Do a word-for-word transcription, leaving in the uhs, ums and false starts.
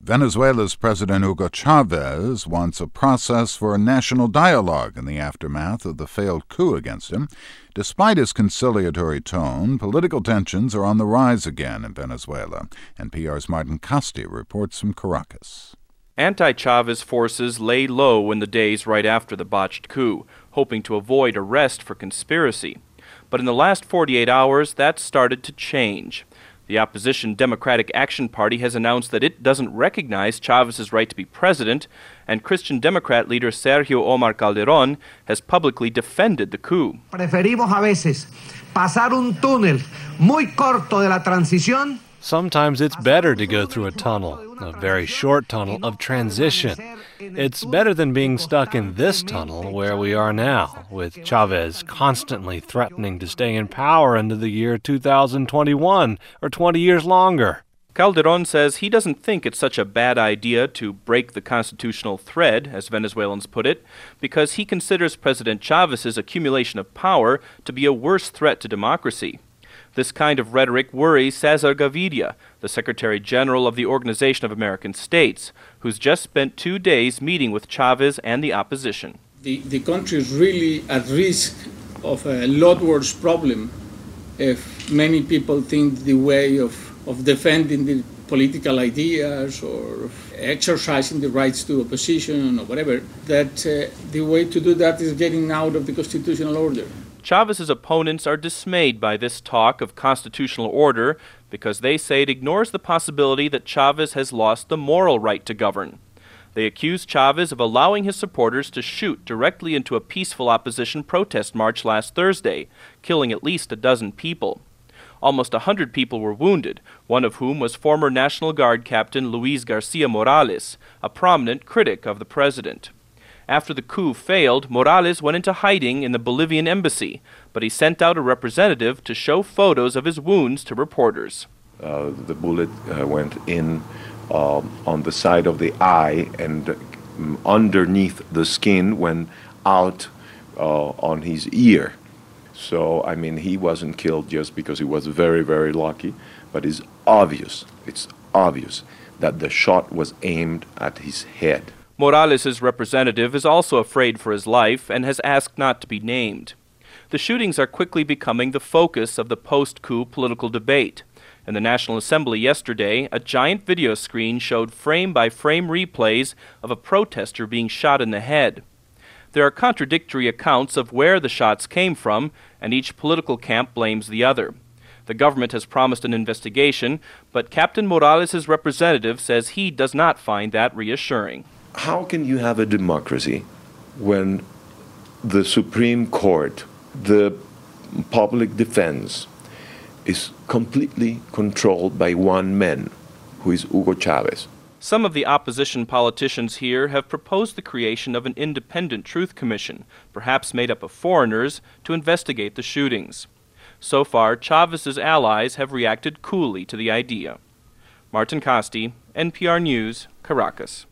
Venezuela's President Hugo Chavez wants a process for a national dialogue in the aftermath of the failed coup against him. Despite his conciliatory tone, political tensions are on the rise again in Venezuela. N P R's Martin Casti reports from Caracas. Anti-Chavez forces lay low in the days right after the botched coup, hoping to avoid arrest for conspiracy. But in the last forty-eight hours, that started to change. The opposition Democratic Action Party has announced that it doesn't recognize Chavez's right to be president, and Christian Democrat leader Sergio Omar Calderón has publicly defended the coup. Preferimos a veces pasar un túnel muy corto de la transición. Sometimes it's better to go through a tunnel, a very short tunnel of transition. It's better than being stuck in this tunnel where we are now, with Chavez constantly threatening to stay in power into the year two thousand twenty-one, or twenty years longer. Calderón says he doesn't think it's such a bad idea to break the constitutional thread, as Venezuelans put it, because he considers President Chavez's accumulation of power to be a worse threat to democracy. This kind of rhetoric worries Cesar Gaviria, the Secretary General of the Organization of American States, who's just spent two days meeting with Chavez and the opposition. The, the country is really at risk of a lot worse problem if many people think the way of, of defending the political ideas or exercising the rights to opposition or whatever, that uh, the way to do that is getting out of the constitutional order. Chavez's opponents are dismayed by this talk of constitutional order because they say it ignores the possibility that Chavez has lost the moral right to govern. They accuse Chavez of allowing his supporters to shoot directly into a peaceful opposition protest march last Thursday, killing at least a dozen people. Almost a hundred people were wounded, one of whom was former National Guard Captain Luis Garcia Morales, a prominent critic of the president. After the coup failed, Morales went into hiding in the Bolivian embassy, but he sent out a representative to show photos of his wounds to reporters. Uh, the bullet uh, went in uh, on the side of the eye and um, underneath the skin went out uh, on his ear. So, I mean, he wasn't killed just because he was very, very lucky, but it's obvious, it's obvious that the shot was aimed at his head. Morales' representative is also afraid for his life and has asked not to be named. The shootings are quickly becoming the focus of the post-coup political debate. In the National Assembly yesterday, a giant video screen showed frame-by-frame replays of a protester being shot in the head. There are contradictory accounts of where the shots came from, and each political camp blames the other. The government has promised an investigation, but Captain Morales' representative says he does not find that reassuring. How can you have a democracy when the Supreme Court, the public defense, is completely controlled by one man, who is Hugo Chavez? Some of the opposition politicians here have proposed the creation of an independent truth commission, perhaps made up of foreigners, to investigate the shootings. So far, Chavez's allies have reacted coolly to the idea. Martin Casti, N P R News, Caracas.